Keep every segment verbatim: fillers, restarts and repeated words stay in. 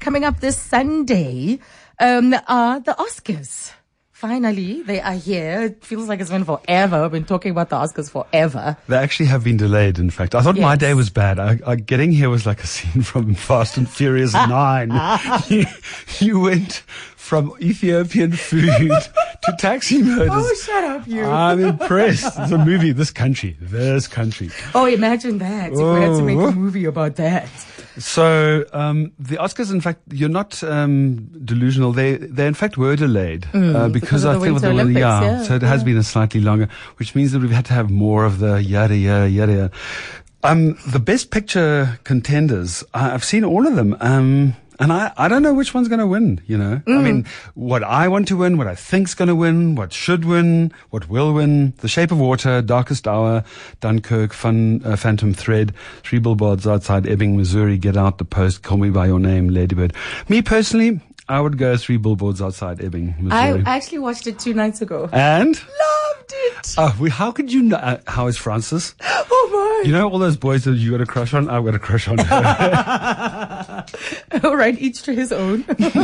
coming up this Sunday um, are the Oscars. Finally, they are here. It feels like it's been forever. I've been talking about the Oscars forever. They actually have been delayed, in fact. I thought yes. my day was bad. I, I, getting here was like a scene from Fast and Furious nine. you, you went from Ethiopian food to taxi murders. Oh, shut up, you. I'm impressed. It's a movie. This country. This country. Oh, imagine that. If oh. we had to make a movie about that. So, um, the Oscars, in fact, you're not, um, delusional. They, they in fact were delayed, mm, uh, because, because I think with the Olympics, yeah, yeah. So it yeah. has been a slightly longer, which means that we've had to have more of the yada, yada, yada. Um, the best picture contenders, I, I've seen all of them. Um, And I, I don't know which one's going to win, you know. Mm. I mean, what I want to win, what I think's going to win, what should win, what will win. The Shape of Water, Darkest Hour, Dunkirk, Fun, uh, Phantom Thread, Three Billboards Outside Ebbing, Missouri, Get Out, The Post, Call Me By Your Name, Ladybird. Me personally, I would go Three Billboards Outside Ebbing, Missouri. I actually watched it two nights ago. And? Loved it. Uh, we, how could you know? Uh, how is Francis? Oh my. You know all those boys that you got a crush on? I've got a crush on her. All right, each to his own.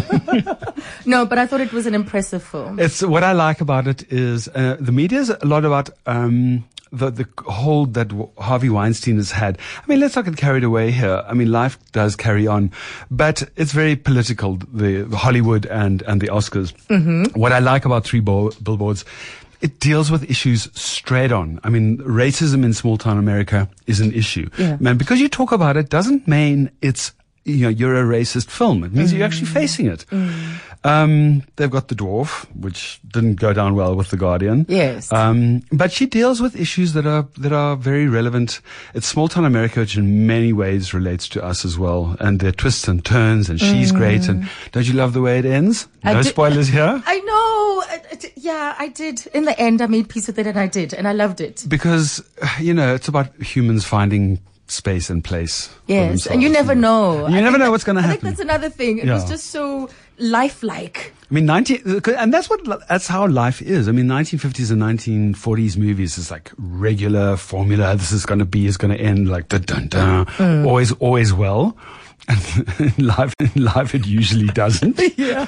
No, but I thought it was an impressive film. It's what I like about it is uh, the media's a lot about um, the the hold that Harvey Weinstein has had. I mean, let's not get carried away here. I mean, life does carry on, but it's very political. The, the Hollywood and and the Oscars. Mm-hmm. What I like about Three Bill- Billboards. It deals with issues straight on. I mean, racism in small town America is an issue. Yeah. Man, because you talk about it doesn't mean it's, you know, you're a racist film. It means mm. you're actually facing it. Mm. Um, they've got The Dwarf, which didn't go down well with The Guardian. Yes. Um, but she deals with issues that are, that are very relevant. It's small town America, which in many ways relates to us as well. And there are twists and turns, and she's mm. great. And don't you love the way it ends? No I spoilers did, here. I know. Yeah, I did. In the end, I made peace with it, and I did. And I loved it. Because, you know, it's about humans finding space and place. Yes, and you never know. You I never know that, what's going to happen. I think that's another thing. It yeah. was just so lifelike. I mean, nineteen, and that's what, that's how life is. I mean, nineteen fifties and nineteen forties movies is like regular formula. This is going to be, is going to end like dun dun dun. Mm. Always, always well. And in life, in life, it usually doesn't. Yeah.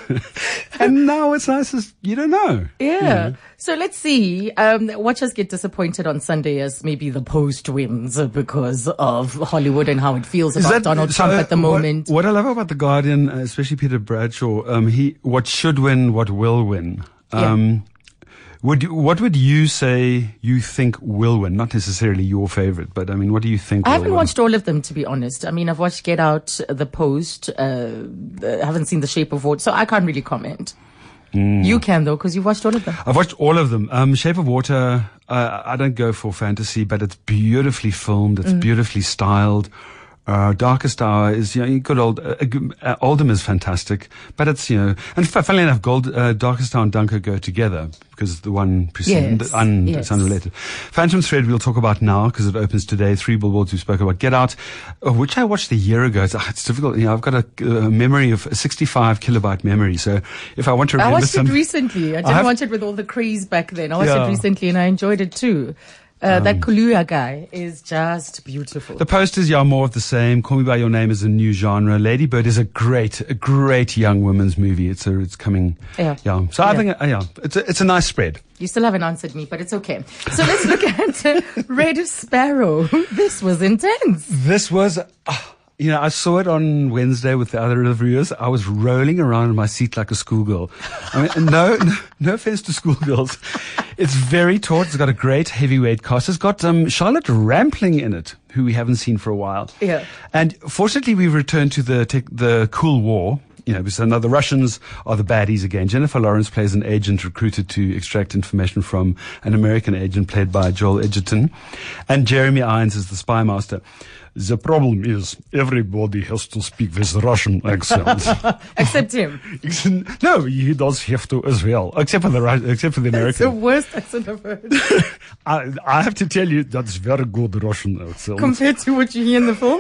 And now it's nice as you don't know. Yeah. You know? So let's see. Um, watch us get disappointed on Sunday as maybe the Post wins because of Hollywood and how it feels about that, Donald Trump so, at the moment. What, what I love about The Guardian, especially Peter Bradshaw, um, he, what should win, what will win. Um, yeah. Would you, what would you say you think will win? Not necessarily your favorite, but I mean, what do you think? I haven't win? watched all of them, to be honest. I mean, I've watched Get Out, The Post, uh, I haven't seen The Shape of Water, so I can't really comment. Mm. You can though, because you've watched all of them. I've watched all of them. Um, Shape of Water, uh, I don't go for fantasy, but it's beautifully filmed. It's mm. beautifully styled. Uh, Darkest Hour is, you know, good old, uh, uh, Oldham is fantastic, but it's, you know, and funnily enough, Gold, uh, Darkest Hour and Dunkirk go together because the one preceding, yes, un, yes. it's unrelated. Phantom Thread we'll talk about now because it opens today. Three Billboards we spoke about. Get Out, uh, which I watched a year ago. It's, uh, it's difficult. You know, I've got a, a memory of a sixty-five kilobyte memory. So if I want to remember I watched some, it recently. I didn't I watch it with all the craze back then. I watched yeah. it recently and I enjoyed it too. Uh, um, that Kaluuya guy is just beautiful. The posters, yeah, more of the same. Call Me By Your Name is a new genre. Ladybird is a great, a great young women's movie. It's a, it's coming. Yeah. yeah. So yeah. I think, uh, yeah, it's a, it's a nice spread. You still haven't answered me, but it's okay. So let's look at uh, Red Sparrow. This was intense. This was, uh, you know, I saw it on Wednesday with the other reviewers. I was rolling around in my seat like a schoolgirl. I mean, no, no, no offense to schoolgirls. It's very taut. It's got a great heavyweight cast. It's got um, Charlotte Rampling in it, who we haven't seen for a while. Yeah. And fortunately, we've returned to the tech, the Cool War. You know, because now the Russians are the baddies again. Jennifer Lawrence plays an agent recruited to extract information from an American agent played by Joel Edgerton. And Jeremy Irons is the spy master. The problem is everybody has to speak with Russian accent. Except him. No, he does have to as well. Except for the except for the American. It's the worst accent I've heard. I, I have to tell you, that's very good Russian accent. Compared to what you hear in the film?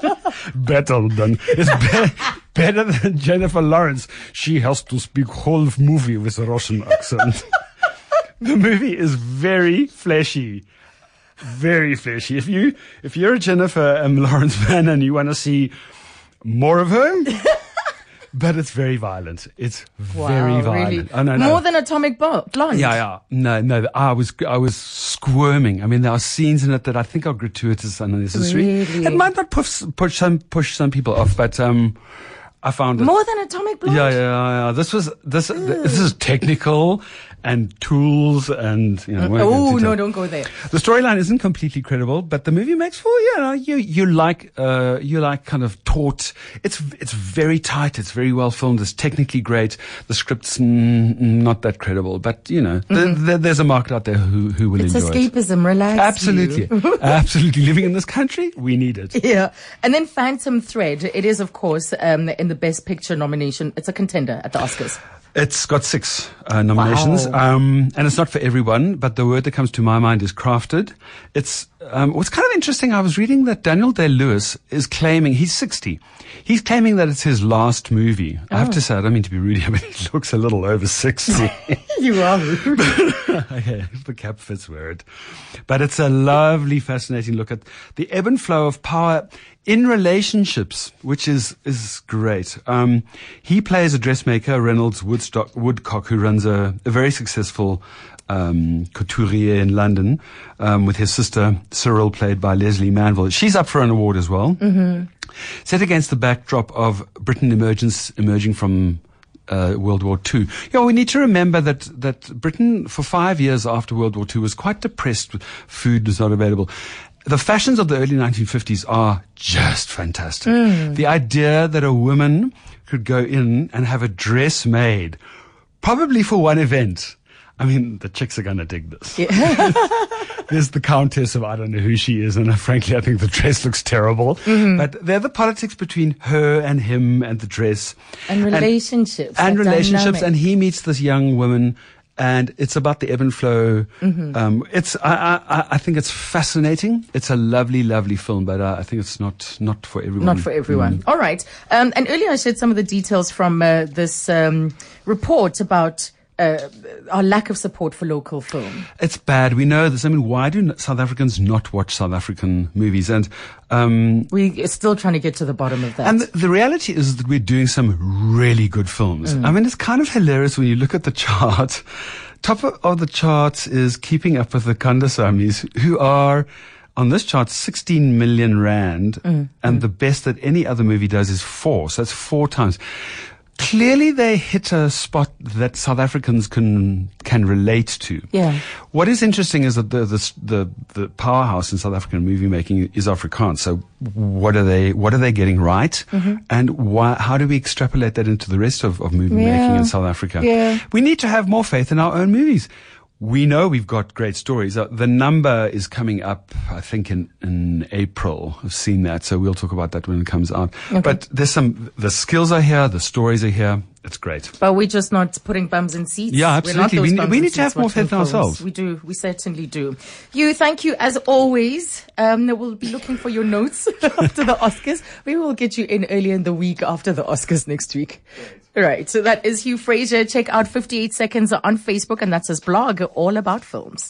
Better than, it's be, better than Jennifer Lawrence. She has to speak whole movie with a Russian accent. The movie is very fleshy. Very fleshy. If you, if you're a Jennifer um, Lawrence fan and you want to see more of her, but it's very violent. It's Wow, very violent. really? Oh, no, no. More than Atomic Bo- Blonde? Yeah, yeah. No, no. I was, I was squirming. I mean, there are scenes in it that I think are gratuitous and unnecessary. Really? It might not push, push some, push some people off, but, um, I found it. More than Atomic Blonde? Yeah, yeah, yeah. This was, this, this is technical and tools and, you know. we're not Oh, going to no, tell- don't go there. The storyline isn't completely credible, but the movie makes for, you know, you, you like, uh, you like kind of taut. It's, it's very tight. It's very well filmed. It's technically great. The script's mm, not that credible, but, you know, Mm-hmm. th- th- there's a market out there who, who will It's enjoy it. escapism, relax. Absolutely. you. Absolutely. Living in this country, we need it. Yeah. And then Phantom Thread. It is, of course, um, in the Best Picture nomination. It's a contender at the Oscars. It's got six uh, nominations, Wow. um, and it's not for everyone. But the word that comes to my mind is crafted. It's um, what's kind of interesting. I was reading that Daniel Day-Lewis is claiming he's sixty. He's claiming that it's his last movie. I have to say, I don't mean to be rude, but he looks a little over sixty. You are rude. Okay, the cap fits wear it. But it's a lovely, fascinating look at the ebb and flow of power in relationships, which is, is great. Um, he plays a dressmaker, Reynolds Woodstock, Woodcock, who runs a, a very successful, um, couturier in London, um, with his sister, Cyril, played by Leslie Manville. She's up for an award as well. Mm-hmm. Set against the backdrop of Britain emergence, emerging from Uh, World War Two. Yeah, we need to remember that, that Britain, for five years after World War Two, was quite depressed. Food was not available. The fashions of the early nineteen fifties are just fantastic. Mm. The idea that a woman could go in and have a dress made, probably for one event. I mean, the chicks are going to dig this. Yeah. There's the Countess of I don't know who she is, and uh, frankly, I think the dress looks terrible. Mm-hmm. But they're the politics between her and him and the dress. And relationships. And, and relationships. Dynamic. And he meets this young woman, and it's about the ebb and flow. Mm-hmm. Um, it's, I, I, I think it's fascinating. It's a lovely, lovely film, but uh, I think it's not, not for everyone. Not for everyone. Mm. All right. Um, and earlier I shared some of the details from uh, this um, report about Uh, our lack of support for local film. It's bad. We know this. I mean, why do South Africans not watch South African movies? And um, we're still trying to get to the bottom of that. And the, the reality is that we're doing some really good films. Mm. I mean, it's kind of hilarious when you look at the chart. Top of the charts is Keeping Up with the Kandasamis, who are on this chart sixteen million rand, mm. and mm. the best that any other movie does is four. So that's four times. Clearly, they hit a spot that South Africans can can relate to. Yeah. What is interesting is that the the the, the powerhouse in South African movie making is Afrikaans. So, what are they what are they getting right, mm-hmm. and why? How do we extrapolate that into the rest of, of movie yeah. making in South Africa? Yeah. We need to have more faith in our own movies. We know we've got great stories. Uh, the number is coming up, I think, in, in April. I've seen that, so we'll talk about that when it comes out. Okay. But there's some, the skills are here, the stories are here. It's great. But we're just not putting bums in seats. Yeah, absolutely. We, we need to have more faith in ourselves. We do. We certainly do. You, thank you as always. Um, we'll be looking for your notes after the Oscars. We will get you in earlier in the week after the Oscars next week. Great. Right. So that is Hugh Fraser. Check out fifty-eight seconds on Facebook, and that's his blog all about films.